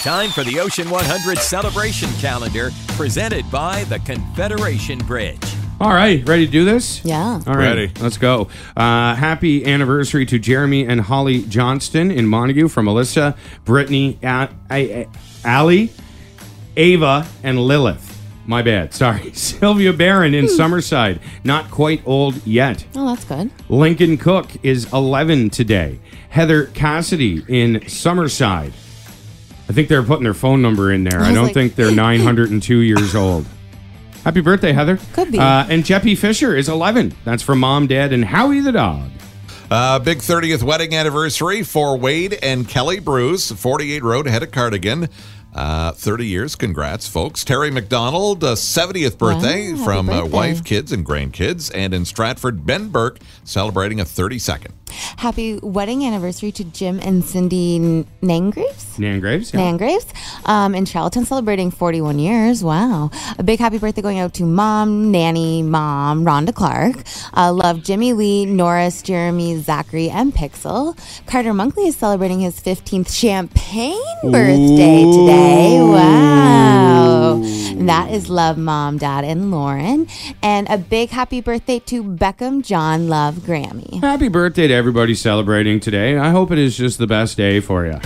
Time for the Ocean 100 Celebration Calendar, presented by the Confederation Bridge. All right, ready to do this? Yeah. All right, Ready. let's go. Happy anniversary to Jeremy and Holly Johnston in Montague from Alyssa, Brittany, Allie, Ava, and Lilith. My bad, sorry. Sylvia Barron in Summerside, not quite old yet. Oh, that's good. Lincoln Cook is 11 today. Heather Cassidy in Summerside. I think they're putting their phone number in there. I don't think they're 902 years old. Happy birthday, Heather. Could be. And Jeppy Fisher is 11. That's from Mom, Dad, and Howie the dog. Big 30th wedding anniversary for Wade and Kelly Bruce, 48 Road, ahead of Cardigan. 30 years. Congrats, folks. Terry McDonald, 70th birthday Wow, from happy birthday. wife, kids, and grandkids. And in Stratford, Ben Burke celebrating a 32nd. Happy wedding anniversary to Jim and Cindy Nangraves. Nangraves? Yeah. Nangraves. In Charlton, celebrating 41 years. Wow. A big happy birthday going out to Mom, Nanny, Mom, Rhonda Clark. Love Jimmy Lee, Norris, Jeremy, Zachary, and Pixel. Carter Monkley is celebrating his 15th champagne birthday today. Wow. That is Love, Mom, Dad, and Lauren. And a big happy birthday to Beckham, John, Love, Grammy. Happy birthday to everybody celebrating today. I hope it is just the best day for you.